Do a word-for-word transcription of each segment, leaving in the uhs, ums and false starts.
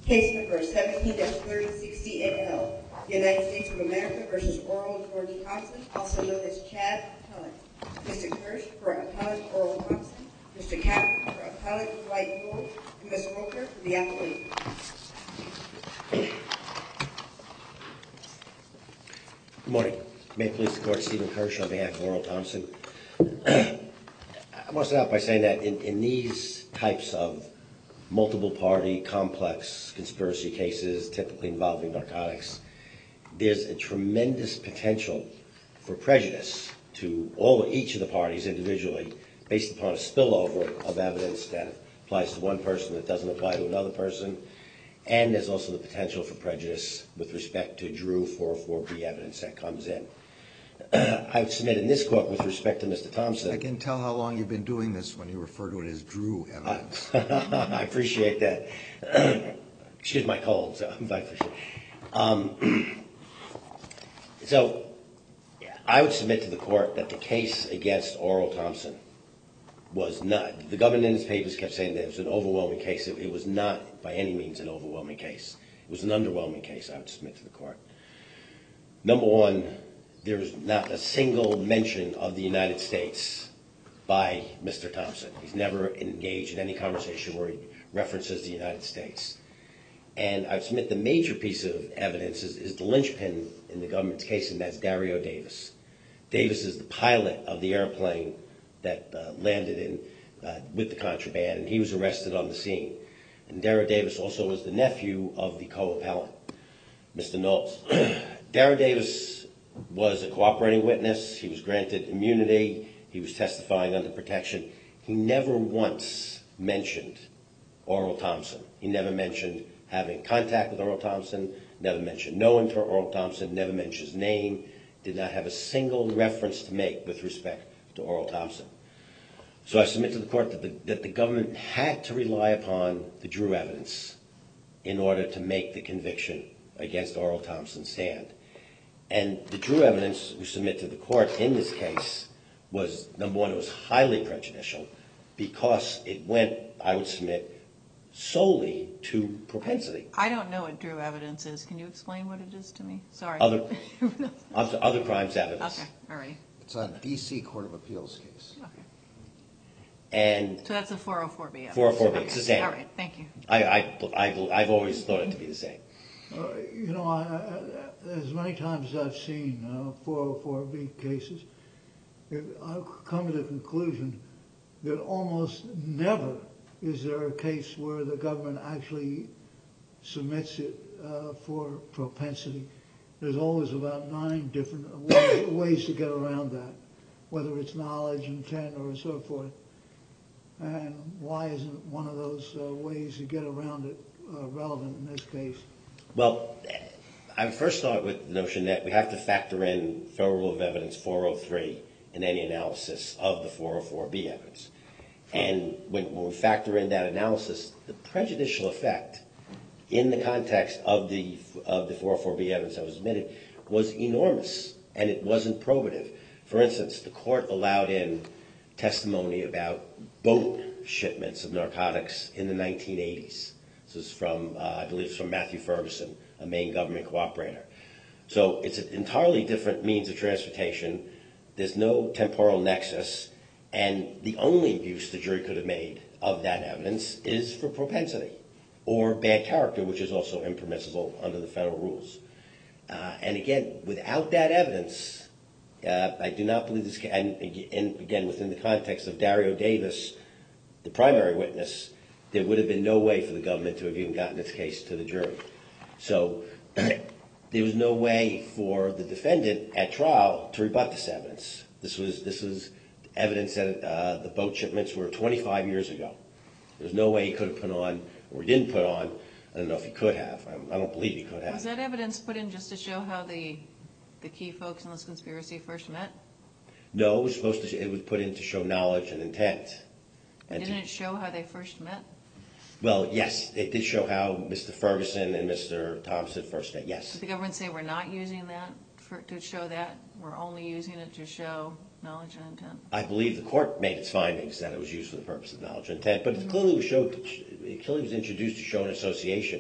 Case number seventeen thirty sixty et al. United States of America versus Earl George Thompson, also known as Chad Appellant. Mister Kirsch for Appellant Earl Thompson, Mister Kaplan for Appellant Dwight Moore, and Miz Roker for the appellate. Good morning. May it please the Court, Stephen Kirsch on behalf of Earl Thompson. I want to start out by saying that in, in these types of multiple party, complex conspiracy cases, typically involving narcotics, there's a tremendous potential for prejudice to all each of the parties individually based upon a spillover of evidence that applies to one person that doesn't apply to another person. And there's also the potential for prejudice with respect to Drew four oh four B evidence that comes in. I would submit in this court with respect to Mister Thompson. I can tell how long you've been doing this when you refer to it as Drew evidence. I appreciate that. Excuse my cold. So I appreciate it. Um, so I would submit to the court that the case against Earl Thompson was not, the government in its papers kept saying that it was an overwhelming case. It, it was not by any means an overwhelming case. It was an underwhelming case, I would submit to the court. Number one, there was not a single mention of the United States by Mister Thompson. He's never engaged in any conversation where he references the United States. And I would submit the major piece of evidence is, is the linchpin in the government's case, and that's Dario Davis. Davis is the pilot of the airplane that uh, landed in uh, with the contraband, and he was arrested on the scene. And Dario Davis also was the nephew of the co-appellant, Mister Knowles. Dario Davis was a cooperating witness. He was granted immunity. He was testifying under protection. He never once mentioned Earl Thompson. He never mentioned having contact with Earl Thompson, never mentioned knowing to Earl Thompson, never mentioned his name, did not have a single reference to make with respect to Earl Thompson. So I submit to the court that the, that the government had to rely upon the Drew evidence in order to make the conviction against Earl Thompson stand. And the Drew evidence we submit to the court in this case was, number one, it was highly prejudicial because it went, I would submit, solely to propensity. I don't know what Drew evidence is. Can you explain what it is to me? Sorry. Other, other, other crimes evidence. Okay, all right. It's a D C Court of Appeals case. Okay. And so that's a four oh four B evidence. four oh four B, okay. It's the same. All right, thank you. I, I, I, I've always thought it to be the same. Uh, you know, I, I, as many times as I've seen uh, four oh four B cases, I've come to the conclusion that almost never is there a case where the government actually submits it uh, for propensity. There's always about nine different ways, ways to get around that, whether it's knowledge, intent, or so forth. And why isn't one of those uh, ways to get around it uh, relevant in this case? Well, I would first start with the notion that we have to factor in Federal Rule of Evidence four oh three in any analysis of the four oh four B evidence. And when, when we factor in that analysis, the prejudicial effect in the context of the of the four oh four B evidence that was admitted was enormous, and it wasn't probative. For instance, the court allowed in testimony about boat shipments of narcotics in the nineteen eighties. This is from, uh, I believe, it's from Matthew Ferguson, a Maine government cooperator. So it's an entirely different means of transportation. There's no temporal nexus. And the only use the jury could have made of that evidence is for propensity or bad character, which is also impermissible under the federal rules. Uh, and again, without that evidence, uh, I do not believe this, and, and again, within the context of Dario Davis, the primary witness, there would have been no way for the government to have even gotten this case to the jury. So there was no way for the defendant at trial to rebut this evidence. This was, this was evidence that uh, the boat shipments were twenty-five years ago. There's no way he could have put on, or he didn't put on. I don't know if he could have. I don't believe he could have. Was that evidence put in just to show how the the key folks in this conspiracy first met? No, it was supposed to. It was put in to show knowledge and intent. And Didn't to, it show how they first met? Well, yes, it did show how Mister Ferguson and Mister Thompson first met. Yes. Did the government say we're not using that for, to show that? We're only using it to show knowledge and intent? I believe the court made its findings that it was used for the purpose of knowledge and intent, but it clearly was showed. It clearly was introduced to show an association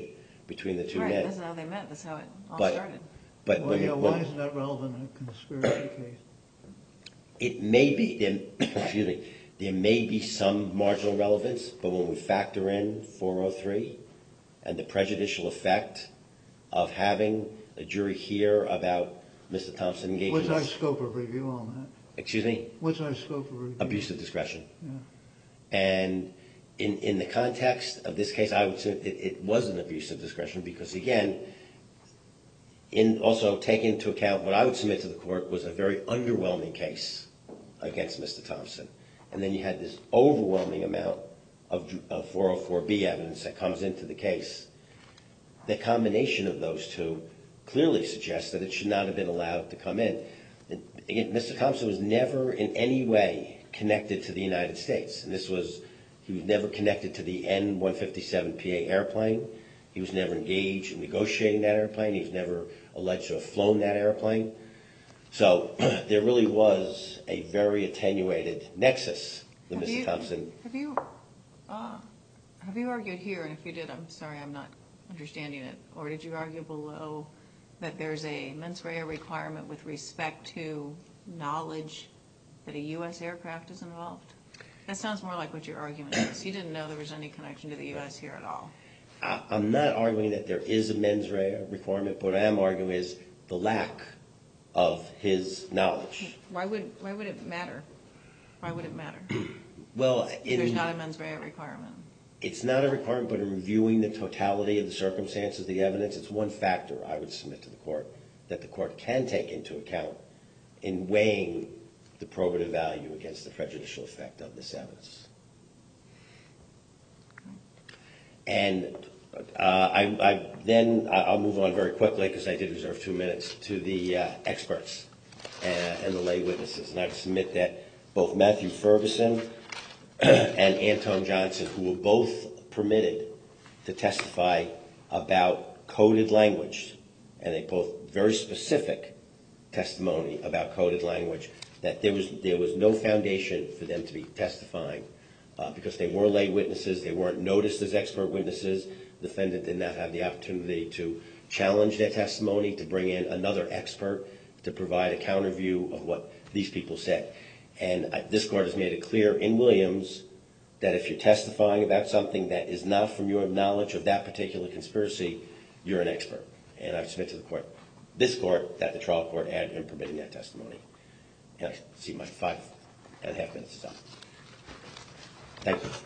between the two Right, men. that's how they met, that's how it all But- started. But Well, when, yeah, when- why isn't that relevant in a conspiracy case? it may be, there, excuse me, there may be some marginal relevance, but when we factor in four oh three and the prejudicial effect of having a jury hear about Mister Thompson engaging What's our with, scope of review on that? excuse me, What's our scope of review? abuse of discretion. Yeah. And in, in the context of this case, I would say it, it was an abuse of discretion because, again, in also taking into account what I would submit to the court was a very underwhelming case against Mister Thompson. And then you had this overwhelming amount of, of four oh four B evidence that comes into the case. The combination of those two clearly suggests that it should not have been allowed to come in. And again, Mister Thompson was never in any way connected to the United States. And this was, he was never connected to the N one fifty-seven P A airplane. He was never engaged in negotiating that airplane. He was never alleged to have flown that airplane. So there really was a very attenuated nexus with Have Mister you- Thompson. Have you, uh, have you argued here, and if you did, I'm sorry, I'm not understanding it, or did you argue below that there's a mens rea requirement with respect to knowledge that a U S aircraft is involved? That sounds more like what your argument is. You didn't know there was any connection to the U S here at all. I- I'm not arguing that there is a mens rea requirement, but what I am arguing is the lack of his knowledge. Why would, why would it matter? Why would it matter? Well, If there's in, not a mens rea requirement. it's not a requirement, but in reviewing the totality of the circumstances, the evidence, it's one factor I would submit to the court that the court can take into account in weighing the probative value against the prejudicial effect of this evidence. And uh, I, I then I'll move on very quickly because I did reserve two minutes to the uh, experts and, and the lay witnesses, and I submit that both Matthew Ferguson and Anton Johnson, who were both permitted to testify about coded language, and they both very specific testimony about coded language, that there was there was no foundation for them to be testifying uh, because they were lay witnesses. They weren't noticed as expert witnesses. The defendant did not have the opportunity to challenge their testimony, to bring in another expert to provide a counter view of what these people said. And uh, this court has made it clear in Williams that if you're testifying about something that is not from your knowledge of that particular conspiracy, you're an expert. And I submit to the court, this court, that the trial court had in permitting that testimony. And I see my five and a half minutes is up. Thank you.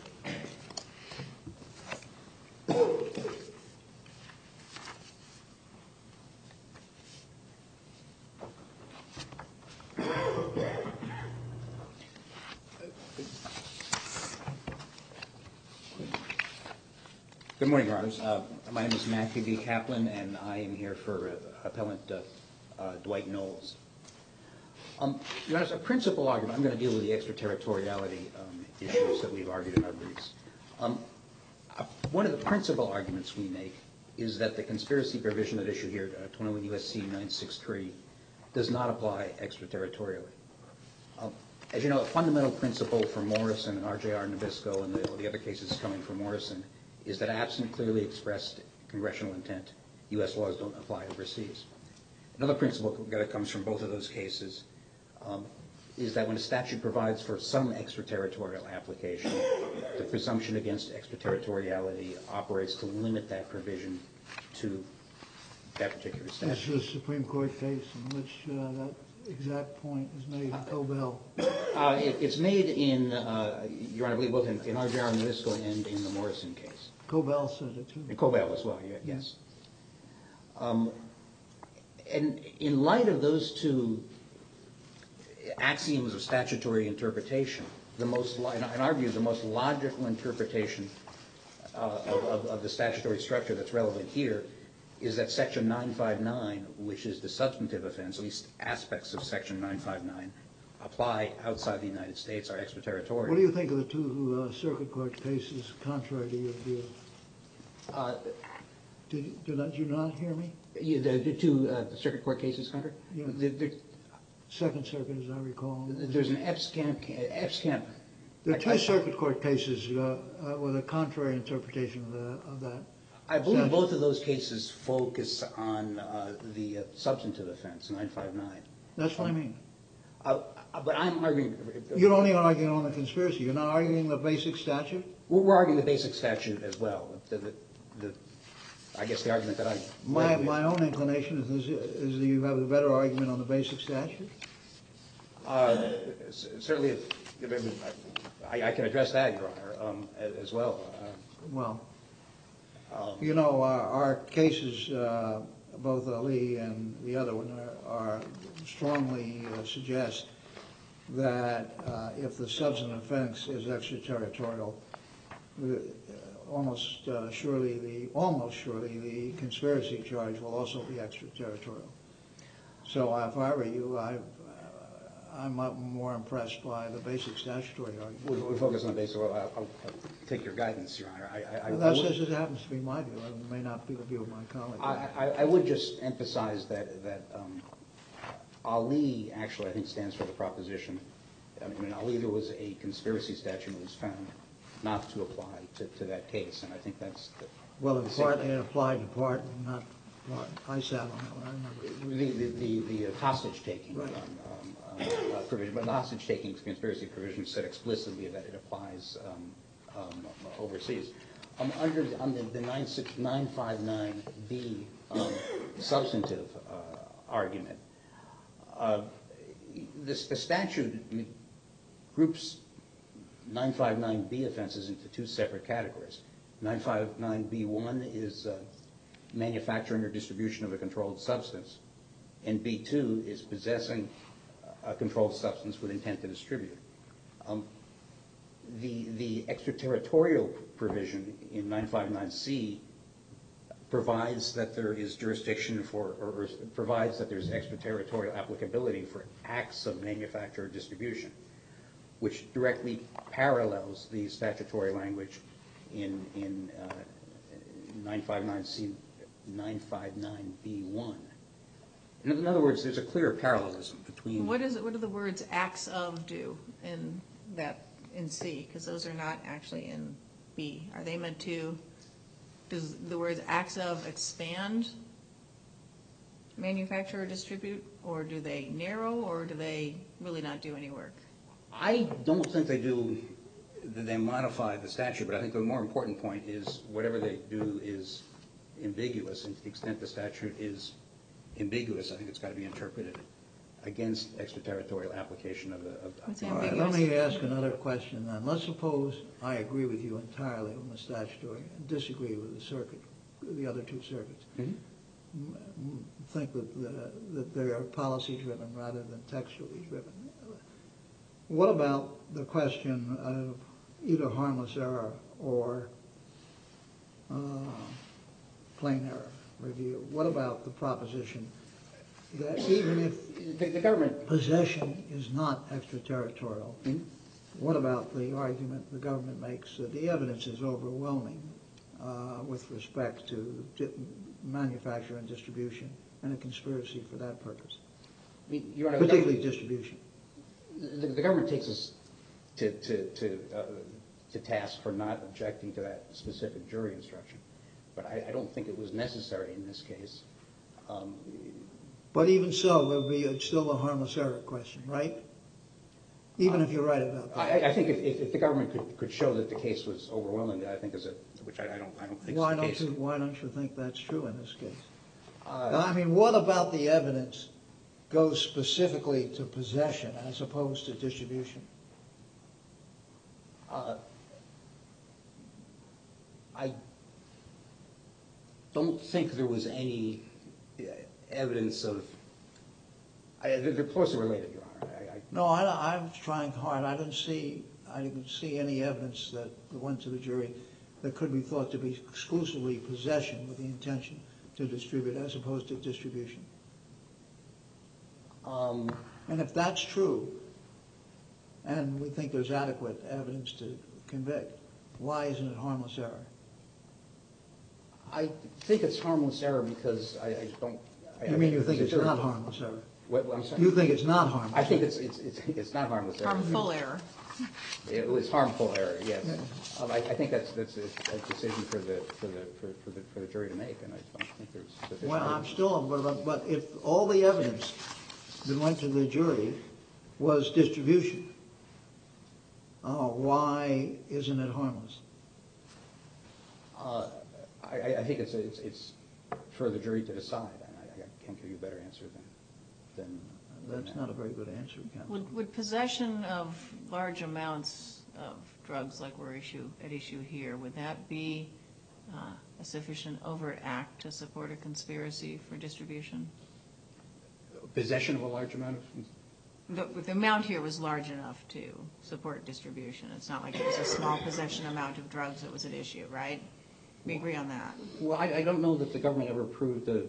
Good morning, Your Honors. Uh, my name is Matthew B. Kaplan, and I am here for uh, Appellant uh, uh, Dwight Knowles. Um, Your Honors, a principal argument, I'm going to deal with the extraterritoriality um, issues that we've argued in our briefs. Um, uh, one of the principal arguments we make is that the conspiracy provision at issue here, uh, twenty-one U S C nine sixty-three, does not apply extraterritorially. Um, as you know, a fundamental principle for Morrison and R J R Nabisco and the, the other cases coming from Morrison is that absent clearly expressed congressional intent, U S laws don't apply overseas. Another principle that comes from both of those cases um, is that when a statute provides for some extraterritorial application, the presumption against extraterritoriality operates to limit that provision to that particular This statute. is a Supreme Court case in which uh, that exact point is made in Cobell. Uh, it, it's made in, uh, Your Honor, I believe both in, in R J R Nabisco and in the Morrison case. Cobell said it too. And Cobell as well, yeah, yes. Um, and in light of those two axioms of statutory interpretation, the most, lo- in our view, the most logical interpretation uh, of, of, of the statutory structure that's relevant here is that Section nine fifty-nine, which is the substantive offense, at least aspects of Section nine fifty-nine, apply outside the United States, are extraterritorial. What do you think of the two uh, circuit court cases contrary to your view? Uh, Did, did not, you not hear me? you, the, the two uh, the circuit court cases, Hunter? Yeah. The, the, Second Circuit, as I recall. there's an Epps-Camp, Epps-Camp. There are I- two I- circuit court cases uh, uh, with a contrary interpretation of, the, of that. I believe statute? both of those cases focus on uh, the uh, substantive offense, nine five nine. That's what I mean. Uh, but I'm arguing... You're only arguing on the conspiracy. You're not arguing the basic statute? We're, we're arguing the basic statute as well. The, the, the, I guess the argument that I... My, my own inclination is, is that you have a better argument on the basic statute? Uh, certainly, if, if I, I can address that, Your Honor, um, as well. Uh, Well, um, you know, our, our cases, uh, both Ali and the other one, are, are strongly uh, suggest that uh, if the substantive offense is extraterritorial, uh, almost uh, surely the almost surely the conspiracy charge will also be extraterritorial. So if I were you, I. I'm more impressed by the basic statutory argument. we, we focus on the basic. Well, I'll, I'll take your guidance, Your Honor. I, I, Well, I that's would, just, it happens to be my view. It may not be the view of my colleague. I, I, I would just emphasize that that um, Ali actually, I think, stands for the proposition. I mean, Ali, there was a conspiracy statute that was found not to apply to, to that case, and I think that's the, Well, in part, it applied to part, not part. I sat on it. I remember. the the, the, the uh, hostage taking. Right. Um, um, uh, provision, but the hostage taking conspiracy provision said explicitly that it applies um, um, overseas. Um, under the, under the nine five nine B um, substantive uh, argument, uh, this, the statute groups nine five nine B offenses into two separate categories. nine five nine B one is uh, manufacturing or distribution of a controlled substance, and B two is possessing a controlled substance with intent to distribute. Um, the, the extraterritorial provision in nine five nine C provides that there is jurisdiction for, or, or provides that there's extraterritorial applicability for acts of manufacture or distribution, which directly parallels the statutory language in, in uh, nine five nine C, nine five nine B one. In other words, there's a clear parallelism between... What is it, what do the words acts of do in that, in C? Because those are not actually in B. Are they meant to, does the words acts of expand manufacture or distribute, or do they narrow, or do they really not do any work? I don't think they do, they modify the statute, but I think the more important point is whatever they do is ambiguous, and to the extent the statute is ambiguous, I think it's got to be interpreted against extraterritorial application of the... Of, What's All right, let me ask another question then. Let's suppose I agree with you entirely on the statutory and disagree with the circuit, the other two circuits. Mm-hmm. Think that, the, that they are policy-driven rather than textually driven. What about the question of either harmless error or uh, plain error review? What about the proposition that even if the, the government possession is not extraterritorial, mm-hmm. what about the argument the government makes that the evidence is overwhelming uh, with respect to di- manufacture and distribution and a conspiracy for that purpose, I mean, Your Honor, particularly the distribution? The, the government takes us to, to, to, uh, to task for not objecting to that specific jury instruction. But I, I don't think it was necessary in this case. Um, But even so, it would be it's still a harmless error question, right? Even uh, if you're right about that. I, I think if, if, if the government could, could show that the case was overwhelming, I think is a which I, I don't I don't think why is the don't case. you Why don't you think that's true in this case? Uh, I mean, what about the evidence goes specifically to possession as opposed to distribution? Uh, I don't think there was any evidence of. I, they're closely related, Your Honor. I, I, No, I, I was trying hard. I didn't see. I didn't see any evidence that went to the jury that could be thought to be exclusively possession with the intention to distribute, as opposed to distribution. um, And if that's true, and we think there's adequate evidence to convict, why isn't it harmless error? I think it's harmless error because I, I don't. I, You mean you I think it's jury- not harmless error? What, I'm sorry. You think it's not harmless? I think it's it's it's it's not harmless error. Harmful error. It was harmful error, yes. Um, I, I think that's that's a, a decision for the for the for, for the for the jury to make, and I don't think there's sufficient. Well, I'm still, but, but if all the evidence that went to the jury was distribution, uh, why isn't it harmless? Uh, I, I think it's, it's it's for the jury to decide. I, I can't give you a better answer than than. That's than not that. a very good answer, counsel. Would, would possession of large amounts of drugs like we're issue, at issue here, would that be uh, a sufficient overt act to support a conspiracy for distribution? Possession of a large amount of. The, the amount here was large enough to support distribution. It's not like it was a small possession amount of drugs that was at issue, right? We agree on that. Well, I, I don't know that the government ever proved a,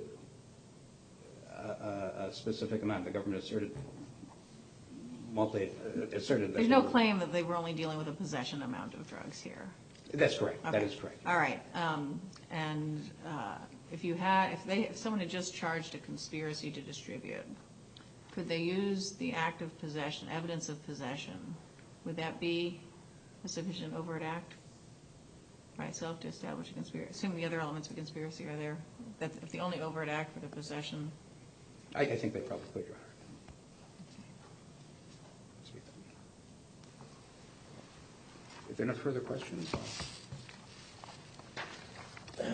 a, a specific amount. The government asserted multi uh, asserted. There's no claim that they were only dealing with a possession amount of drugs here. That's correct. Okay. That is correct. All right. Um, and uh, if you had, if they, if someone had just charged a conspiracy to distribute, could they use the act of possession, evidence of possession? Would that be a sufficient overt act by itself to establish a conspiracy? Assuming the other elements of a conspiracy are there, that if the only overt act for the possession. I, I think they probably could, Your Honor. If there are no further questions. I'll...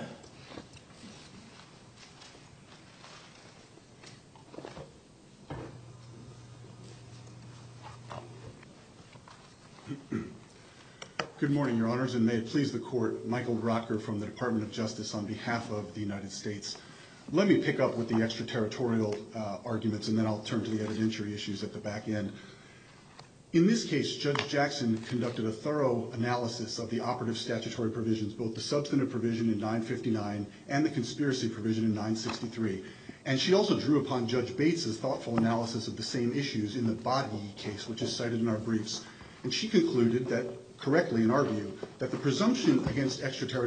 Good morning, Your Honors, and may it please the Court, Michael Rocker from the Department of Justice on behalf of the United States. Let me pick up with the extraterritorial uh, arguments, and then I'll turn to the evidentiary issues at the back end. In this case, Judge Jackson conducted a thorough analysis of the operative statutory provisions, both the substantive provision in nine fifty-nine and the conspiracy provision in nine sixty-three. And she also drew upon Judge Bates's thoughtful analysis of the same issues in the Bodhi case, which is cited in our briefs. And she concluded that, correctly in our view, that the presumption against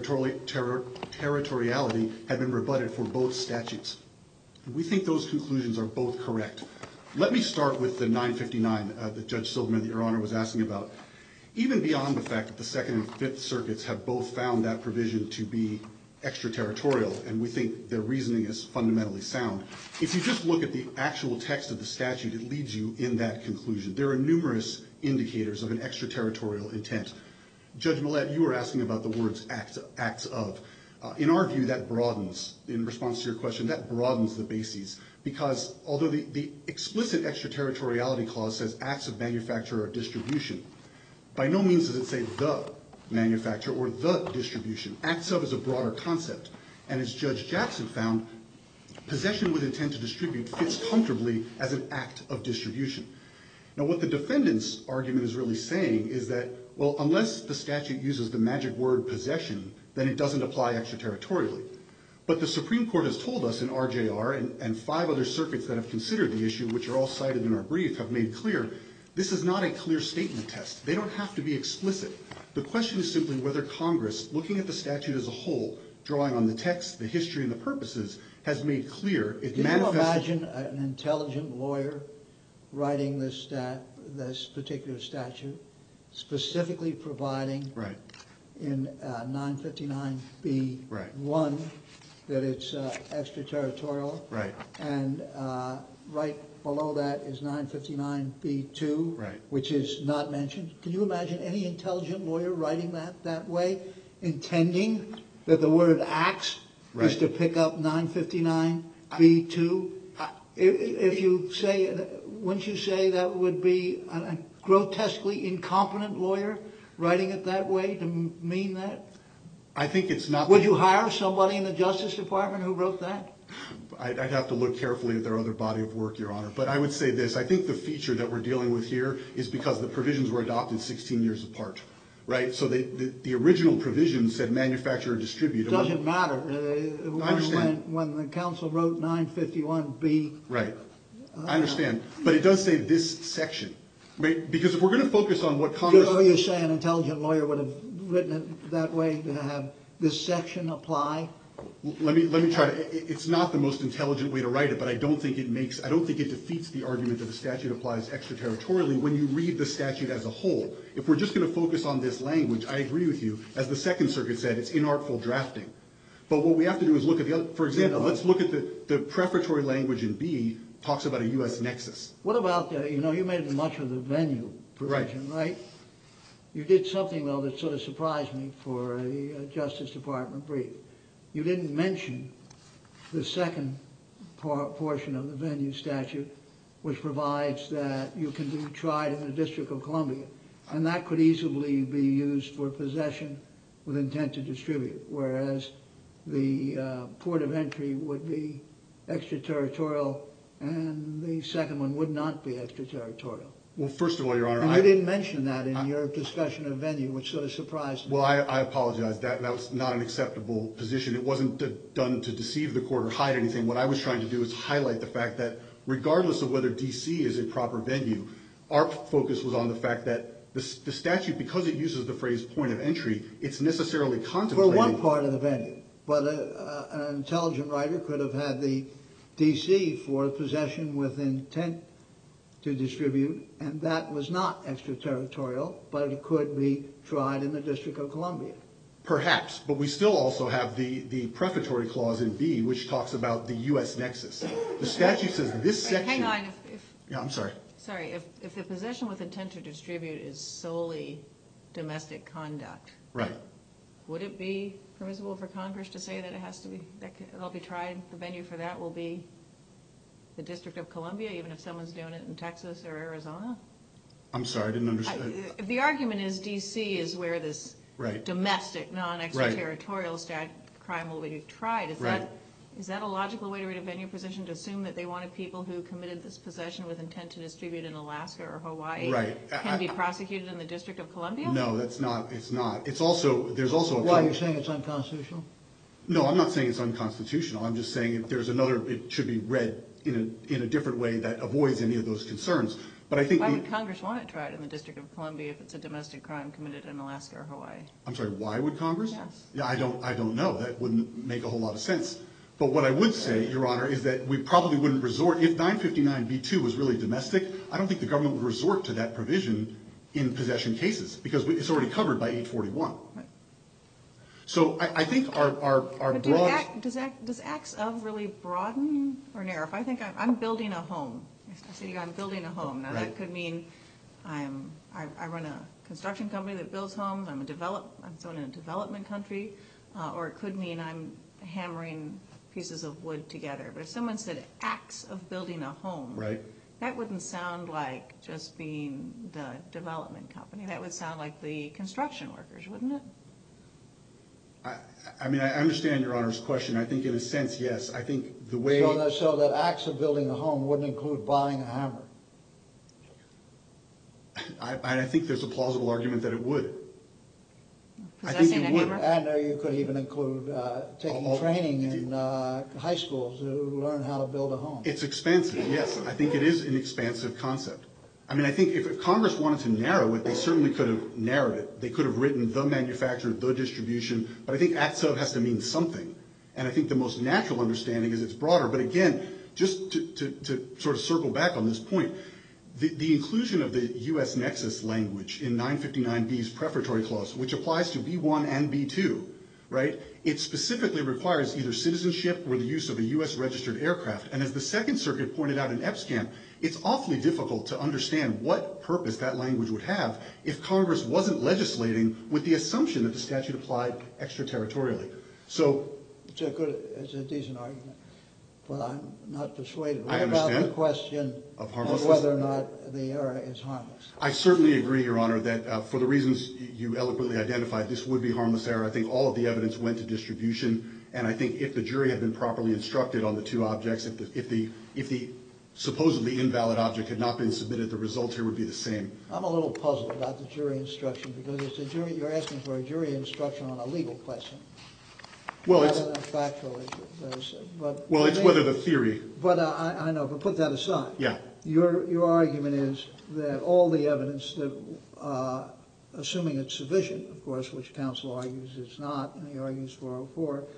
extraterritoriality had been rebutted for both statutes. And we think those conclusions are both correct. Let me start with the nine fifty-nine uh, that Judge Silverman, that Your Honor, was asking about. Even beyond the fact that the Second and Fifth Circuits have both found that provision to be extraterritorial, and we think their reasoning is fundamentally sound, if you just look at the actual text of the statute, it leads you in that conclusion. There are numerous indicators of an extraterritorial intent. Judge Millett, you were asking about the words acts, acts of. Uh, in our view, that broadens, in response to your question, that broadens the bases. Because although the, the explicit extraterritoriality clause says acts of manufacture or distribution, by no means does it say the manufacture or the distribution. Acts of is a broader concept. And as Judge Jackson found, possession with intent to distribute fits comfortably as an act of distribution. Now, what the defendant's argument is really saying is that, well, unless the statute uses the magic word possession, then it doesn't apply extraterritorially. But the Supreme Court has told us in R J R and, and five other circuits that have considered the issue, which are all cited in our brief, have made clear this is not a clear statement test. They don't have to be explicit. The question is simply whether Congress, looking at the statute as a whole, drawing on the text, the history, and the purposes, has made clear it Can manifested... you imagine an intelligent lawyer writing this stat, this particular statute, specifically providing Right. in uh, nine fifty-nine B one Right. that it's uh, extraterritorial, Right. and uh, right below that is nine fifty-nine B two, Right. which is not mentioned. Can you imagine any intelligent lawyer writing that that way, intending that the word acts Right. is to pick up nine fifty-nine B two? If, if you say, wouldn't you say that would be a, a grotesquely incompetent lawyer writing it that way to m- mean that? I think it's not... Would you hire somebody in the Justice Department who wrote that? I'd, I'd have to look carefully at their other body of work, Your Honor. But I would say this. I think the feature that we're dealing with here is because the provisions were adopted sixteen years apart, right? So they, the, the original provision said manufacture or distribute. It doesn't matter. Uh, when, I understand. When, when the council wrote nine fifty-one B. Right. I understand. But it does say this section, right? Because if we're going to focus on what Congress... You're, you're saying an intelligent lawyer would have written it that way to have this section apply Let me let me try to. It's not the most intelligent way to write it, but I don't think it makes. I don't think it defeats the argument that the statute applies extraterritorially when you read the statute as a whole. If we're just going to focus on this language, I agree with you. As the Second Circuit said, it's inartful drafting. But what we have to do is look at the other. For example, let's look at the the prefatory language in B. Talks about a U S nexus. What about the, you know, you made much of the venue provision, right? right? You did something, though, that sort of surprised me for a, a Justice Department brief. You didn't mention the second par portion of the venue statute, which provides that you can be tried in the District of Columbia, and that could easily be used for possession with intent to distribute, whereas the uh, port of entry would be extraterritorial, and the second one would not be extraterritorial. Well, first of all, Your Honor, and I you didn't mention that in I, your discussion of venue, which sort of surprised me. Well, I, I apologize. That that was not an acceptable position. It wasn't to, done to deceive the court or hide anything. What I was trying to do is highlight the fact that regardless of whether D C is a proper venue, our focus was on the fact that the, the statute, because it uses the phrase point of entry, it's necessarily contemplating... For one part of the venue. But a, uh, an intelligent writer could have had the D C for possession with intent to distribute, and that was not extraterritorial, but it could be tried in the District of Columbia. Perhaps, but we still also have the, the prefatory clause in B, which talks about the U S nexus. The statute says this Wait, section... hang on. If, if, yeah, I'm sorry. Sorry, if, if the possession with intent to distribute is solely domestic conduct... Right. Would it be permissible for Congress to say that it has to be, that it'll be tried, the venue for that will be the District of Columbia, even if someone's doing it in Texas or Arizona? I'm sorry, I didn't understand. I, the argument is D C is where this right. domestic, non-extraterritorial right. crime will be tried. Is right. that is that a logical way to read a venue position, to assume that they wanted people who committed this possession with intent to distribute in Alaska or Hawaii right. can I, be prosecuted in the District of Columbia? No, that's not. It's not. It's also, there's also a... Why, you're saying it's unconstitutional? No, I'm not saying it's unconstitutional. I'm just saying if there's another, it should be read in a, in a different way that avoids any of those concerns. But I think... Why the, would Congress want it tried in the District of Columbia if it's a domestic crime committed in Alaska or Hawaii? I'm sorry, why would Congress? Yes. Yeah, I don't, I don't know. That wouldn't make a whole lot of sense. But what I would say, Your Honor, is that we probably wouldn't resort, if nine fifty-nine B two was really domestic, I don't think the government would resort to that provision in possession cases, because it's already covered by eight forty-one. Right. So I, I think our, our, our but broad... Act, does, act, does acts of really broaden or narrow? If I think I'm, I'm building a home, I say to you, I'm building a home. Now right. that could mean I'm, I, I run a construction company that builds homes, I'm a develop, I'm so in a development country, uh, or it could mean I'm hammering pieces of wood together. But if someone said acts of building a home, right. that wouldn't sound like just being the development company. That would sound like the construction workers, wouldn't it? I, I mean, I understand Your Honor's question. I think in a sense, yes. I think the way... So that, so that acts of building a home wouldn't include buying a hammer? I, I think there's a plausible argument that it would. Possessing I think it a would. hammer? And uh, you could even include uh, taking All, training in uh, high schools to learn how to build a home. It's expansive, yes. I think it is an expansive concept. I mean, I think if, if Congress wanted to narrow it, they certainly could have narrowed it. They could have written the manufacturer, the distribution, but I think acts of has to mean something. And I think the most natural understanding is it's broader. But again, just to, to, to sort of circle back on this point, the, the inclusion of the U S nexus language in nine fifty-nine B's prefatory clause, which applies to B one and B two, right, it specifically requires either citizenship or the use of a U S registered aircraft. And as the Second Circuit pointed out in EPSCAM, it's awfully difficult to understand what purpose that language would have if Congress wasn't legislating with the assumption that the statute applied extraterritorially. So it's a good, it's a decent argument, but I'm not persuaded. What I about understand. the question Of of whether or not the error is harmless? I certainly agree, Your Honor, that uh, for the reasons you eloquently identified, this would be harmless error. I think all of the evidence went to distribution, and I think if the jury had been properly instructed on the two objects, if the, if the, if the supposedly invalid object had not been submitted, the result here would be the same. I'm a little puzzled about the jury instruction because it's a jury. You're asking for a jury instruction on a legal question. Well, rather it's than a factual issue. But well, it's they, whether the theory. But uh, I, I know. But put that aside. Yeah. Your your argument is that all the evidence that, uh, assuming it's sufficient, of course, which counsel argues it's not, and he argues four oh four,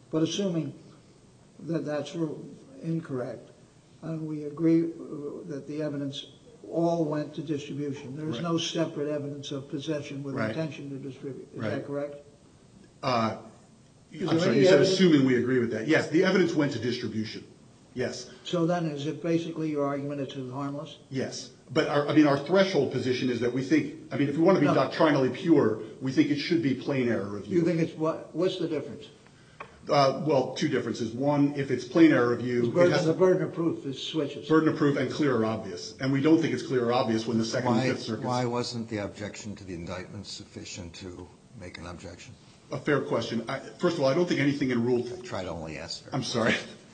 But assuming that that's incorrect, and we agree that the evidence all went to distribution, there is Right. no separate evidence of possession with Right. intention to distribute. Is Right. that correct? Uh, Is I'm there sorry, any you said evidence- assuming we agree with that. Yes, the evidence went to distribution. Yes, So then is it basically your argument it's harmless? yes. But our, I mean, our threshold position is that we think, I mean, if we want to be No. doctrinally pure, we think it should be plain error review. You think it's what? What's the difference? Uh, well, two differences. One, if it's plain error review, The it burden, has the burden of proof is switches. burden of proof and clear or obvious. And we don't think it's clear or obvious when the Second and Why, Fifth Circuits. why wasn't the objection to the indictment sufficient to make an objection? A fair question. I, first of all, I don't think anything in Rule. I try to only answer. I'm sorry.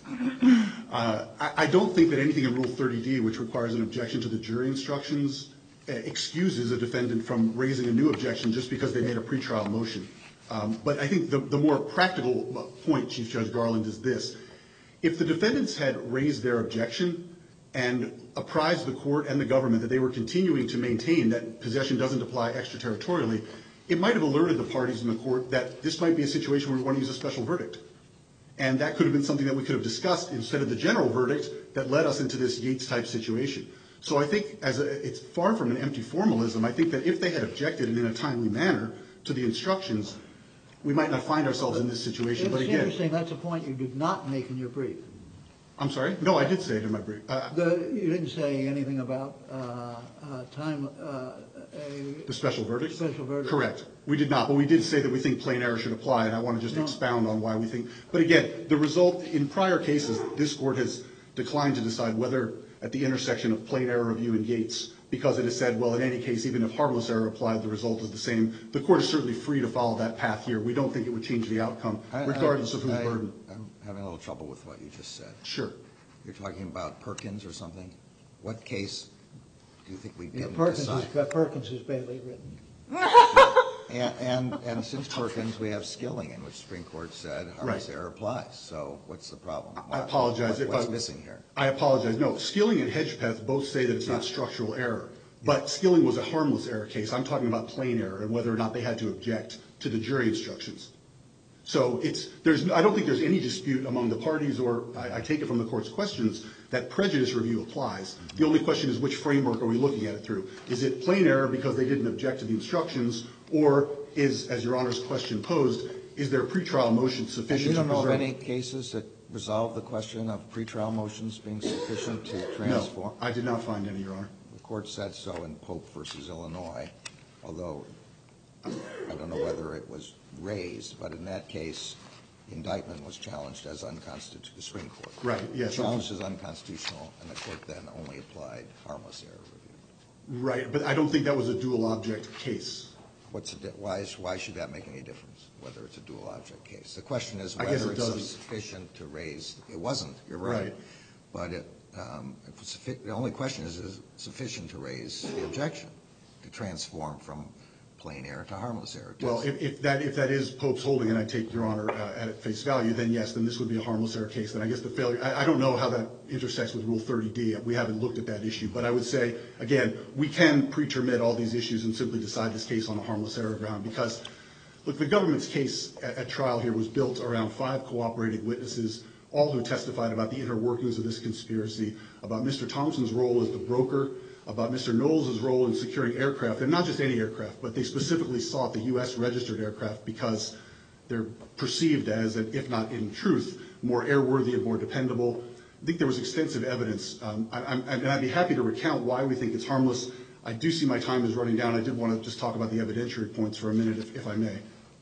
Uh, I, I don't think that anything in Rule thirty D, which requires an objection to the jury instructions, uh, excuses a defendant from raising a new objection just because they made a pretrial motion. Um, but I think the, the more practical point, Chief Judge Garland, is this. If the defendants had raised their objection and apprised the court and the government that they were continuing to maintain that possession doesn't apply extraterritorially, it might have alerted the parties in the court that this might be a situation where we want to use a special verdict. And that could have been something that we could have discussed instead of the general verdict that led us into this Yates-type situation. So I think as a, it's far from an empty formalism. I think that if they had objected in a timely manner to the instructions, we might not find ourselves in this situation. It's But again, interesting. That's a point you did not make in your brief. I'm sorry? No, I did say it in my brief. Uh, The, you didn't say anything about uh, uh, time, uh, a the special verdict? special verdict. Correct. We did not, but we did say that we think plain error should apply, and I want to just No. expound on why we think. But again, the result in prior cases, this court has declined to decide whether at the intersection of plain error review and Yates, because it has said, well, in any case, even if harmless error applied, the result is the same. The court is certainly free to follow that path here. We don't think it would change the outcome, I- regardless I- of whose I- burden. I'm having a little trouble with what you just said. Sure. You're talking about Perkins or something? What case do you think we Yeah, didn't Perkins, decide? is, Perkins is badly written. And, and, and since Perkins, we have Skilling, in which Supreme Court said harmless Right. error applies. So what's the problem? I apologize What, if what's I- missing here? I apologize. No, Skilling and Hedgepeth both say that it's not structural error. But Skilling was a harmless error case. I'm talking about plain error and whether or not they had to object to the jury instructions. So it's, there's, I don't think there's any dispute among the parties, or I, I take it from the court's questions, that prejudice review applies. The only question is which framework are we looking at it through? Is it plain error because they didn't object to the instructions, or is, as Your Honor's question posed, is their pretrial motion And sufficient you to don't know preserve? of any cases that resolve the question of pretrial motions being sufficient to No, transform? I did not find any, Your Honor. The court said so in Pope versus Illinois, although I don't know whether it was raised, but in that case, the indictment was challenged as unconstitutional, the Supreme Court. Right, yes. Challenged as unconstitutional, and the court then only applied harmless error review. Right, but I don't think that was a dual object case. What's the, di- why, is, why should that make any difference, whether it's a dual object case? The question is I guess whether it it's doesn't. sufficient to raise, it wasn't, you're right. Right. But it, um, if it's suffi- the only question is, is it sufficient to raise the objection, to transform from plain error to harmless error? Well, if, if that if that is Pope's holding, and I take Your Honor uh, at face value, then yes, then this would be a harmless error case. Then I guess the failure, I, I don't know how that intersects with Rule thirty D. We haven't looked at that issue. But I would say, again, we can pre-termit all these issues and simply decide this case on a harmless error ground because, look, the government's case at, at trial here was built around five cooperating witnesses, all who testified about the inner workings of this conspiracy, about Mister Thompson's role as the broker, about Mister Knowles' role in securing aircraft, and not just any aircraft, but they specifically sought the U S registered aircraft because they're perceived as, if not in truth, more airworthy and more dependable. I think there was extensive evidence, um, I, I'm, and I'd be happy to recount why we think it's harmless. I do see my time is running down. I did want to just talk about the evidentiary points for a minute, if, if I may.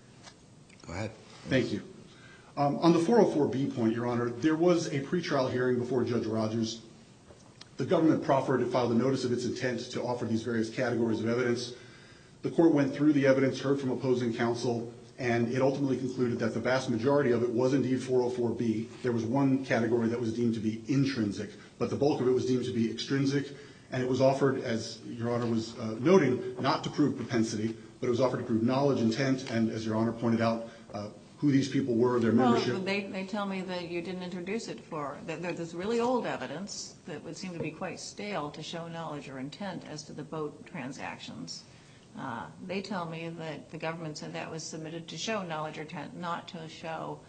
Go ahead. Thank you. Um, on the four oh four B point, Your Honor, there was a pretrial hearing before Judge Rogers. The government proffered and filed a notice of its intent to offer these various categories of evidence. The court went through the evidence, heard from opposing counsel, and it ultimately concluded that the vast majority of it was indeed four oh four B. There was one category that was deemed to be intrinsic, but the bulk of it was deemed to be extrinsic, and it was offered, as Your Honor was uh, noting, not to prove propensity, but it was offered to prove knowledge, intent, and as Your Honor pointed out, uh, who these people were, their membership. Well, they, they tell me that you didn't introduce it for, that there's really old evidence that would seem to be quite stale to show knowledge or intent as to the boat transactions. Uh, they tell me that the government said that was submitted to show knowledge or intent, not to show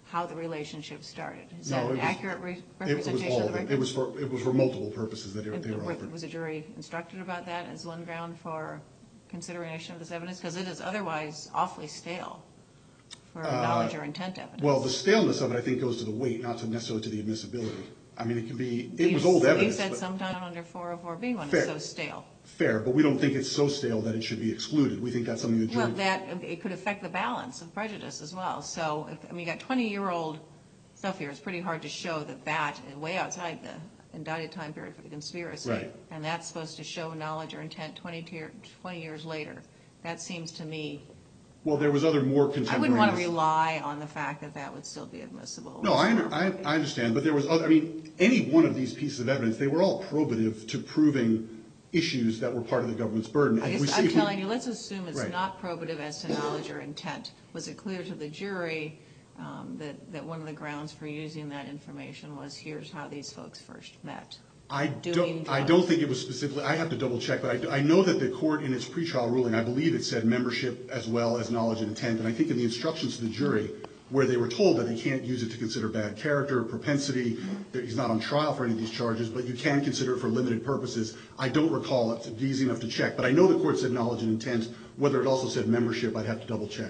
how the relationship started. Is No, that it an was- accurate re- It representation was all of of the it. record? It was for, it was for multiple purposes that they were they were And offered. was a jury instructed about that as one ground for consideration of this evidence? Because it is otherwise awfully stale for knowledge or intent evidence. Well, the staleness of it, I think, goes to the weight, not to necessarily to the admissibility. I mean, it can be, it was old You evidence. said but- sometime under four oh four B when Fair. it's so stale. Fair, but we don't think it's so stale that it should be excluded. We think that's something the jury. Well, that, it could affect the balance of prejudice as well. So, if, I mean, you got twenty-year-old stuff here. It's pretty hard to show that that is way outside the indicted time period for the conspiracy. Right. And that's supposed to show knowledge or intent twenty, tier, twenty years later. That seems to me, Well, there was other more I contemporaneous. wouldn't want to rely on the fact that that would still be admissible. No, I, under- I, I understand, but there was other, I mean, any one of these pieces of evidence, they were all probative to proving issues that were part of the government's burden. I If we guess see- I'm if we- telling you, let's assume it's Right. not probative as to knowledge or intent. Was it clear to the jury um, that, that one of the grounds for using that information was here's how these folks first met? I doing don't, I drugs. don't think it was specifically, I have to double check, but I, do- I know that the court in its pretrial ruling, I believe it said membership as well as knowledge and intent. And I think in the instructions to the jury, where they were told that they can't use it to consider bad character, propensity, that he's not on trial for any of these charges, but you can consider it for limited purposes. I don't recall it to be easy enough to check, but I know the court said knowledge and intent. Whether it also said membership, I'd have to double check.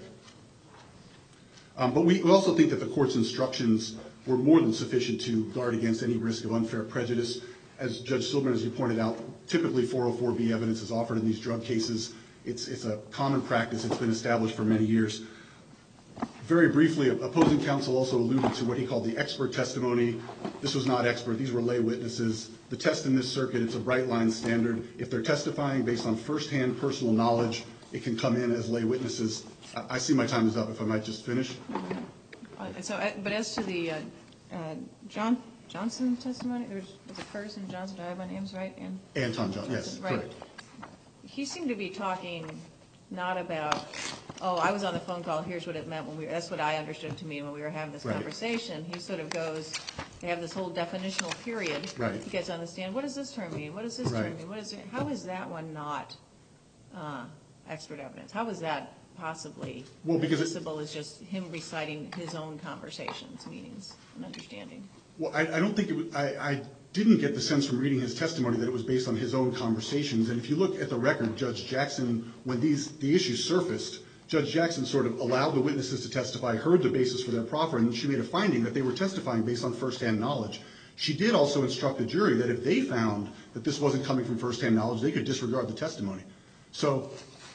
Um, but we we also think that the court's instructions were more than sufficient to guard against any risk of unfair prejudice. As Judge Silverman, as you pointed out, typically four oh four B evidence is offered in these drug cases. It's, it's a common practice. It's been established for many years. Very briefly, opposing counsel also alluded to what he called the expert testimony. This was not expert. These were lay witnesses. The test in this circuit, it's a bright line standard. If they're testifying based on firsthand personal knowledge, it can come in as lay witnesses. I, I see my time is up. If I might just finish. Uh, So, uh, but as to the uh, uh, John Johnson testimony, there's was it Curtis and Johnson? Do I have my names right? And Anton Johnson, yes, right. correct. He seemed to be talking not about, oh, I was on the phone call. Here's what it meant when we. That's what I understood it to mean when we were having this Right. conversation. He sort of goes. They have this whole definitional period. Right. He gets on the stand. What does this term mean? What does this Right. term mean? What is it? How is that one not uh, expert evidence? How is that possibly Well, because it- admissible as just him reciting his own conversations, meanings, and understanding? Well, I, I don't think it was, I, I didn't get the sense from reading his testimony that it was based on his own conversations. And if you look at the record, Judge Jackson, when these, the issues surfaced, Judge Jackson sort of allowed the witnesses to testify, heard the basis for their proffer, and she made a finding that they were testifying based on firsthand knowledge. She did also instruct the jury that if they found that this wasn't coming from firsthand knowledge, they could disregard the testimony. So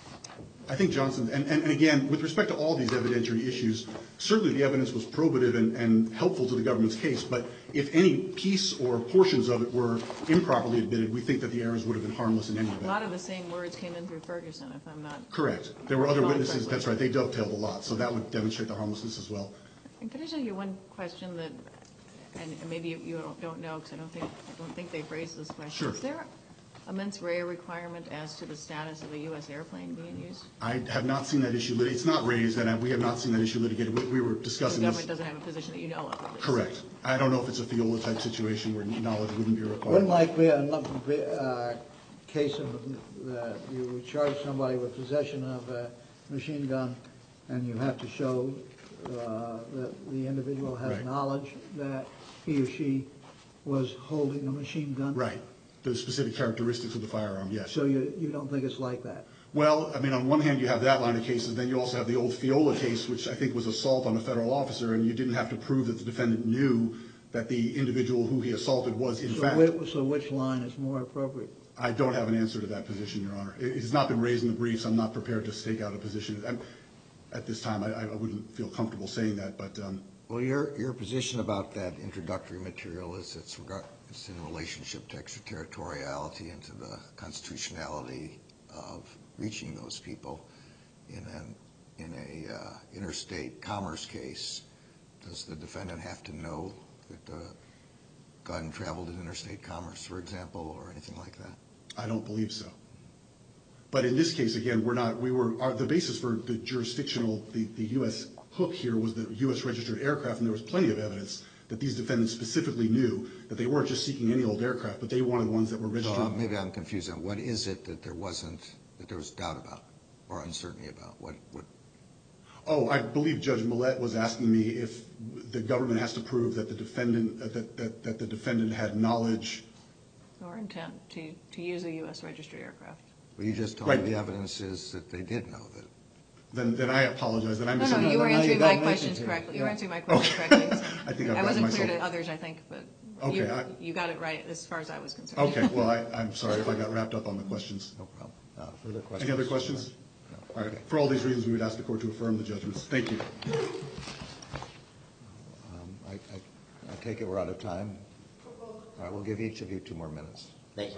I think Johnson, and, and, and again, with respect to all these evidentiary issues, certainly the evidence was probative and, and helpful to the government's case, but if any piece or portions of it were improperly admitted, we think that the errors would have been harmless in any A event. lot of the same words came in through Ferguson, if I'm not. Correct. There were other Recalling witnesses, correctly. that's right, they dovetailed a lot, so that would demonstrate the harmlessness as well. And could I tell you one question that, and and maybe you- you don't- don't know, because I don't think, I don't think they've raised this question. Sure. Is there a mens rea requirement as to the status of a U S airplane being used? I have not seen that issue, lit- it's not raised, and I- we have not seen that issue litigated. We, we were The discussing government this. doesn't have a position that you know of, at least. Correct. I don't know if it's a FIOLA type situation where knowledge wouldn't be required. Wouldn't like be another uh, case of uh, you would charge somebody with possession of a machine gun, and you have to show uh, that the individual has Right. knowledge that he or she was holding a machine gun. Right. The specific characteristics of the firearm, yes. So you you don't think it's like that? Well, I mean, on one hand, you have that line of cases. Then you also have the old FIOLA case, which I think was assault on a federal officer, and you didn't have to prove that the defendant knew that the individual who he assaulted was in So fact. which, so which line is more appropriate? I don't have an answer to that position, Your Honor. It- It's not been raised in the briefs. I'm not prepared to stake out a position. I'm- At this time, I, I wouldn't feel comfortable saying that, but um, Well, your, your position about that introductory material is it's, regard, it's in relationship to extraterritoriality and to the constitutionality of reaching those people in an in a uh, interstate commerce case. Does the defendant have to know that the gun traveled in interstate commerce, for example, or anything like that? I don't believe so. But in this case, again, we're not, we were, our, the basis for the jurisdictional, the, the U S hook here was the U S registered aircraft, and there was plenty of evidence that these defendants specifically knew that they weren't just seeking any old aircraft, but they wanted ones that were registered. So uh, maybe I'm confused on what is it that there wasn't, that there was doubt about or uncertainty about? What, what? Oh, I believe Judge Millett was asking me if the government has to prove that the defendant uh, that, that, that the defendant had knowledge or intent to, to use a U S registered aircraft. Well, you just told Right. me the evidence is that they did know that. Then, then I apologize. Then I No, no, misunderstood. you were No, no, answering you my got me questions confused. correctly. You were Yeah. answering my questions Okay. correctly. so I think I've I gotten wasn't clear myself- to others, I think, but Okay, you, I- you got it right as far as I was concerned. Okay, well, I, I'm sorry if I got wrapped up on the questions. No problem. Uh, further questions? Any other questions? No. All right. Okay. For all these reasons, we would ask the court to affirm the judgments. Thank you. Um, I, I, I take it we're out of time. All right, we'll give each of you two more minutes. Thank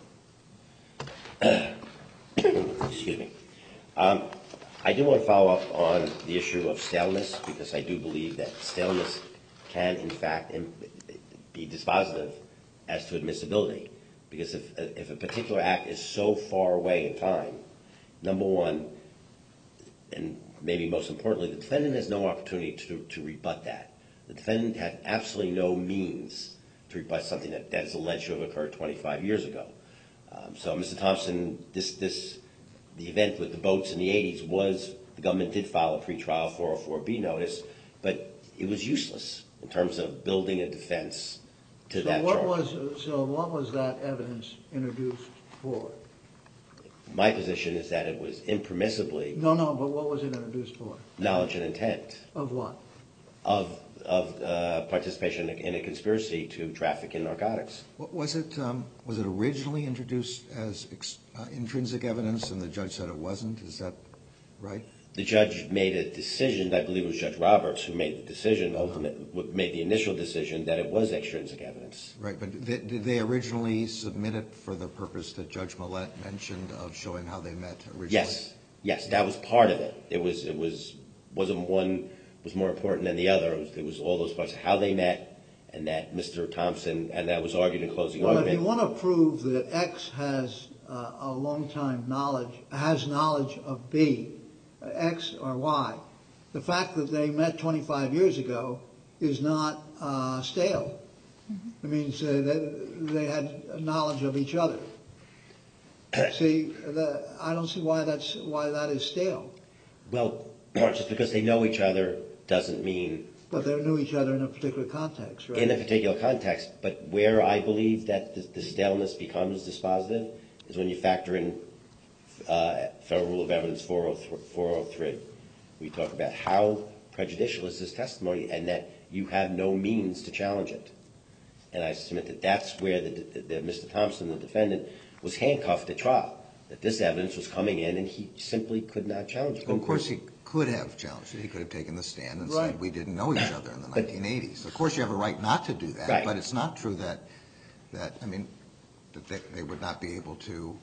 you. Excuse me. Um, I do want to follow up on the issue of staleness, because I do believe that staleness can, in fact, im- be dispositive as to admissibility. Because if, if a particular act is so far away in time, number one, and maybe most importantly, the defendant has no opportunity to, to rebut that. The defendant had absolutely no means to rebut something that, that is alleged to have occurred twenty-five years ago. Um, so, Mister Thompson, this, this, the event with the boats in the eighties was, the government did file a pretrial four oh four B notice, but it was useless in terms of building a defense to So that what charge. was, so what was that evidence introduced for? My position is that it was impermissibly No, no, but what was it introduced for? knowledge and intent Of what? of of uh, participation in a, in a conspiracy to traffic in narcotics. What was it? Um, was it originally introduced as ex, uh, intrinsic evidence, and the judge said it wasn't? Is that right? The judge made a decision, I believe it was Judge Roberts who made the decision, ultimately made the initial decision that it was extrinsic evidence. Right, but did, did they originally submit it for the purpose that Judge Millett mentioned of showing how they met originally? Yes, yes, that was part of it. It was, it was, wasn't one was more important than the other. It was, it was all those parts of how they met, and that Mister Thompson, and that was argued in closing Well, if argument. you want to prove that X has uh, a long time knowledge, has knowledge of B, uh, X or Y, the fact that they met twenty-five years ago is not uh, stale. It means uh, that they had knowledge of each other. See, the, I don't see why that's why that is stale. Well, just because they know each other doesn't mean But they knew each other in a particular context, right? in a particular context. But where I believe that the, the staleness becomes dispositive is when you factor in uh, Federal Rule of Evidence four oh three. We talk about how prejudicial is this testimony and that you have no means to challenge it. And I submit that that's where the, the, the Mister Thompson, the defendant, was handcuffed at trial, that this evidence was coming in and he simply could not challenge it. Well, of course he could have challenged it. He could have taken the stand and Right. said, we didn't know each other in the nineteen eighties. Of course, you have a right not to do that, Right. but it's not true that, that I mean, that they, they would not be able to.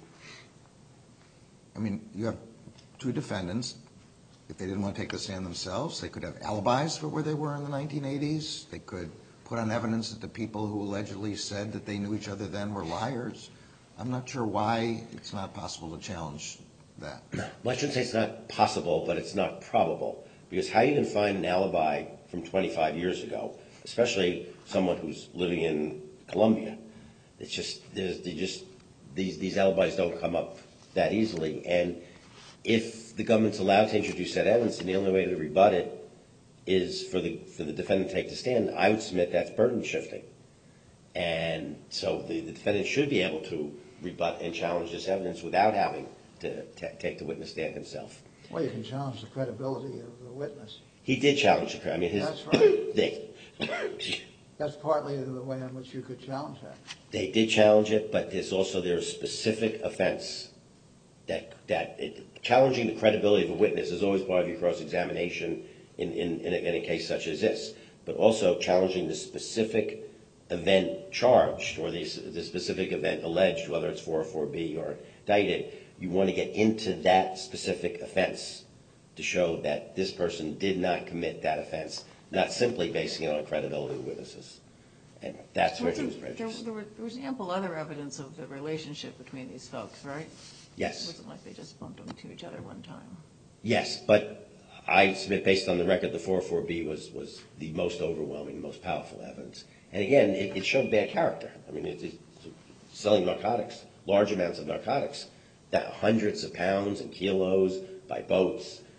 I mean, you have two defendants. If they didn't want to take the stand themselves, they could have alibis for where they were in the nineteen eighties. They could put on evidence that the people who allegedly said that they knew each other then were liars. I'm not sure why it's not possible to challenge that. Well, I shouldn't say it's not possible, but it's not probable. Because how you can find an alibi from twenty-five years ago, especially someone who's living in Colombia, it's just, there's, they just these, these alibis don't come up that easily. And if the government's allowed to introduce that evidence, and the only way to rebut it is for the, for the defendant to take the stand, I would submit that's burden shifting. And so the, the defendant should be able to rebut and challenge this evidence without having to t- take the witness stand himself. Well, you can challenge the credibility of the witness. He did challenge the, I mean, his. That's right. They, That's partly the way in which you could challenge that. they did challenge it, but there's also, there's specific offense that, that it, challenging the credibility of a witness is always part of your cross-examination in, in, in, a, in a case such as this. But also challenging the specific event charged or the, the specific event alleged, whether it's four oh four B or indicted, you want to get into that specific offense to show that this person did not commit that offense, not simply basing it on credibility of witnesses. And that's where he was There, prejudiced. there, were, there was ample other evidence of the relationship between these folks, right? It Yes, wasn't like they just bumped into each other one time. yes, but I submit based on the record, the four oh four B was, was the most overwhelming, most powerful evidence. And again, it, it showed bad character. I mean, it's, it's selling narcotics, large amounts of narcotics, that hundreds of pounds and kilos by boats,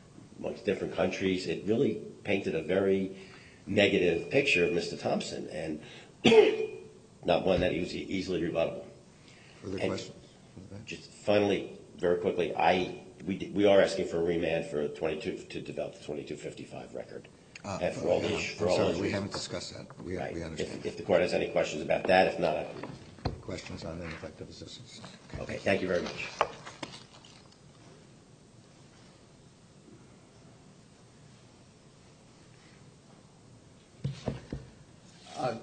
amongst different countries. It really painted a very negative picture of Mister Thompson, and not one that he was easily rebuttable. Further And questions? just finally, very quickly, I we we are asking for a remand for twenty-two to develop the twenty-two fifty-five record. Uh, and for all uh, these, for I'm all sorry, those we reasons. haven't discussed that. We, Right. we understand. If, if the court has any questions about that, if not, Questions on ineffective assistance? okay. Thank you very much. Uh,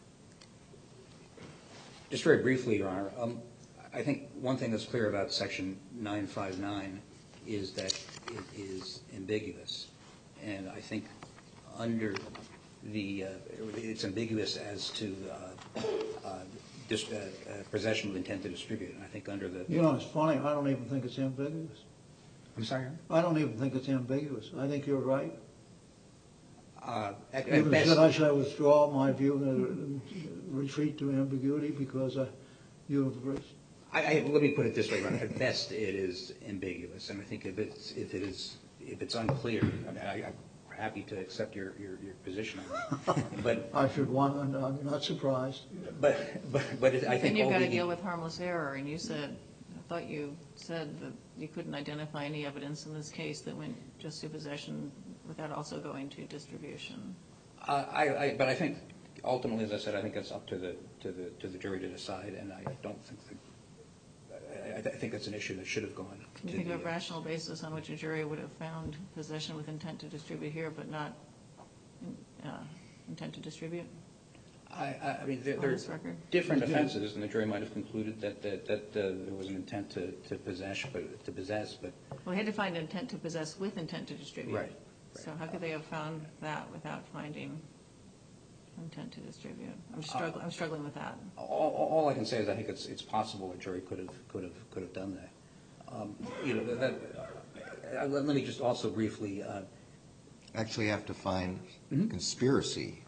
Just very briefly, Your Honor, um, I think one thing that's clear about Section nine fifty-nine is that it is ambiguous. And I think under the, uh, it's ambiguous as to uh, uh, dis- uh, uh, possession with intent to distribute. And I think under the... You know, it's funny, I don't even think it's ambiguous. I'm sorry, Your I don't even think it's ambiguous. I think you're right. Honor? Uh, at, at Even best, said I should withdraw my view and retreat to ambiguity because uh, you have... I, I, let me put it this way, Your Honor. At best, it is ambiguous. And I think if it's, if it is, if it's unclear, I mean, I, I'm happy to accept your, your, your position on that. But I should want, I'm not surprised. But, but, but it, I Then think you've all got to we deal need- with harmless error, and you said, I thought you said that you couldn't identify any evidence in this case that went just to possession without also going to distribution. Uh, I, I, but I think ultimately, as I said, I think it's up to the, to the, to the jury to decide, and I don't think that, I, I think that's an issue that should have gone Can to you think the, of a rational basis on which a jury would have found possession with intent to distribute here, but not uh, intent to distribute? I, I, I mean, there, On there this are record? different offenses, and the jury might have concluded that, that, that uh, there was an intent to, to possess, but, to possess, but Well, they had to find intent to possess with intent to distribute. Right. So how could they have found that without finding intent to distribute? I'm struggling, I'm struggling with that. all, all all I can say is I think it's, it's possible a jury could have, could have, could have done that. Um, you know, that, uh, let, let me just also briefly, uh, Actually have to find Mhm. conspiracy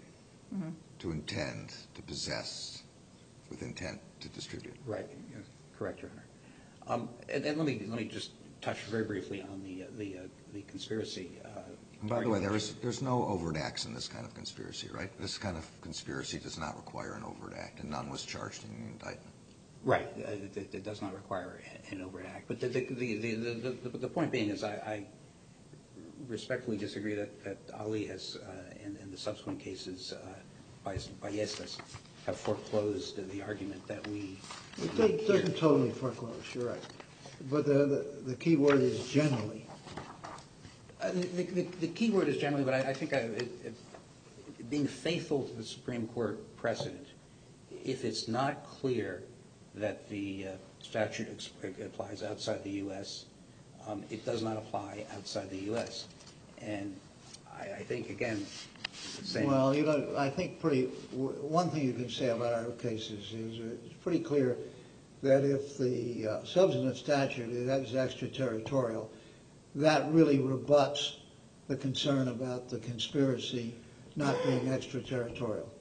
to intend to possess with intent to distribute. right, yes, correct, Your Honor. Um, and, and let me, let me just touch very briefly on the, uh, the, uh, the conspiracy. Uh, And by the way, argument. there is, there's no overt acts in this kind of conspiracy, right? This kind of conspiracy does not require an overt act, and none was charged in the indictment. Right, uh, it, it- it does not require an overt act. But the, the, the, the, the, the point being is I, I respectfully disagree that, that Ali has, uh, in, in the subsequent cases, uh, by, by Yestas, have foreclosed the argument that we It doesn't- doesn't totally foreclose, you're right. But the, the, the key word is generally. Uh, the, the, the key word is generally, but I, I think I, it, it, being faithful to the Supreme Court precedent, if it's not clear that the uh, statute ex- applies outside the U S, um, it does not apply outside the U S. And I, I think, again, saying... Well, you know, I think pretty, w- one thing you can say about our cases is it's pretty clear that if the uh, substantive statute is extraterritorial, that really rebuts the concern about the conspiracy not being extraterritorial,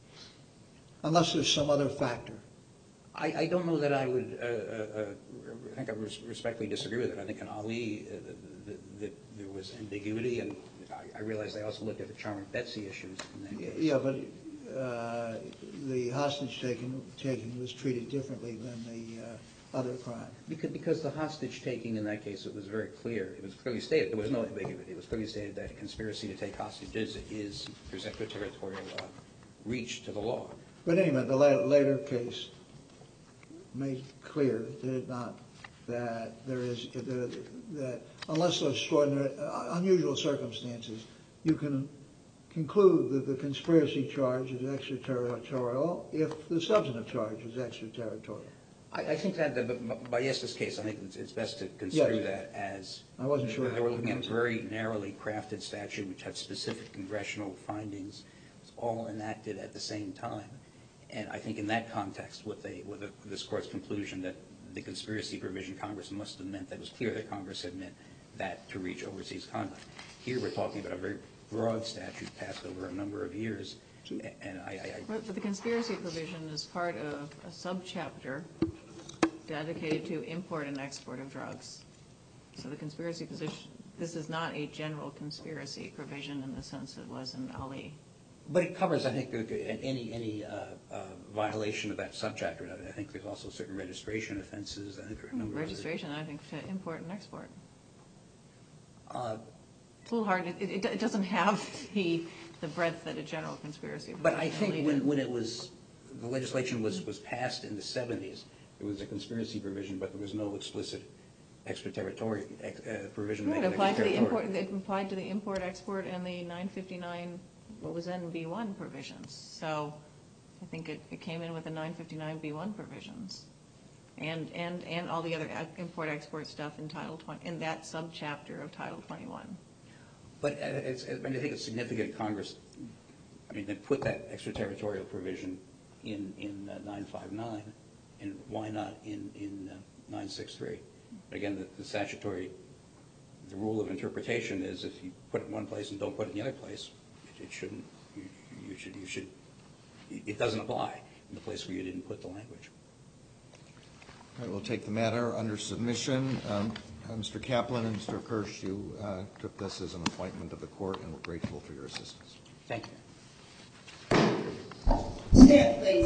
unless there's some other factor. I, I don't know that I would, uh, uh, uh, I think I res- respectfully disagree with it. I think in Ali, uh, the, the, the, there was ambiguity, and I, I realize I also looked at the Charming Betsy issues in that case. Yeah, but uh, the hostage taking, taking was treated differently than the uh, other crime. Because, because the hostage taking in that case, it was very clear. It was clearly stated. There was no ambiguity. It was clearly stated that a conspiracy to take hostages is, there's extraterritorial uh, reach to the law. But anyway, the la- later case made clear, did it not, that there is, that, that unless there's extraordinary, uh, unusual circumstances, you can conclude that the conspiracy charge is extraterritorial if the substantive charge is extraterritorial. I, I think that, the, by Yes's case, I think it's, it's best to construe Yes. that as... I wasn't sure. They were looking at a very narrowly crafted statute which had specific congressional findings. It was all enacted at the same time. And I think in that context, what they, with the, this Court's conclusion that the conspiracy provision Congress must have meant, that it was clear that Congress had meant that to reach overseas conduct. Here we're talking about a very broad statute passed over a number of years, and I... I, I But but the conspiracy provision is part of a subchapter dedicated to import and export of drugs. So the conspiracy position this is not a general conspiracy provision in the sense it was in Ali. But it covers, I think, any any uh, uh, violation of that subchapter. I think there's also certain registration offenses. I think there are a number Registration, I think, to import and export. Uh, It's a little hard. It, it, it doesn't have the the breadth that a general conspiracy. But I think when, when it was, the legislation was, was passed in the seventies, there was a conspiracy provision, but there was no explicit extraterritorial ex, uh, provision. Right, it applied to the import. It applied to the import, export, and the nine fifty-nine. What was then B one provisions. So I think it, it came in with the nine fifty-nine B one provisions, and and and all the other import export stuff in Title twenty in that subchapter of Title twenty-one. But it's, I mean, I think it's significant. Congress, I mean, they put that extraterritorial provision in in uh, nine fifty-nine, and why not in in uh, nine sixty-three? Again, the, the statutory, the rule of interpretation is if you put it in one place and don't put it in the other place, it, it shouldn't. You, you should you should. It doesn't apply in the place where you didn't put the language. All right, we'll take the matter under submission. Um, uh, Mister Kaplan and Mister Kirsch, you uh, took this as an appointment of the court, and we're grateful for your assistance. Thank you. Stand, please.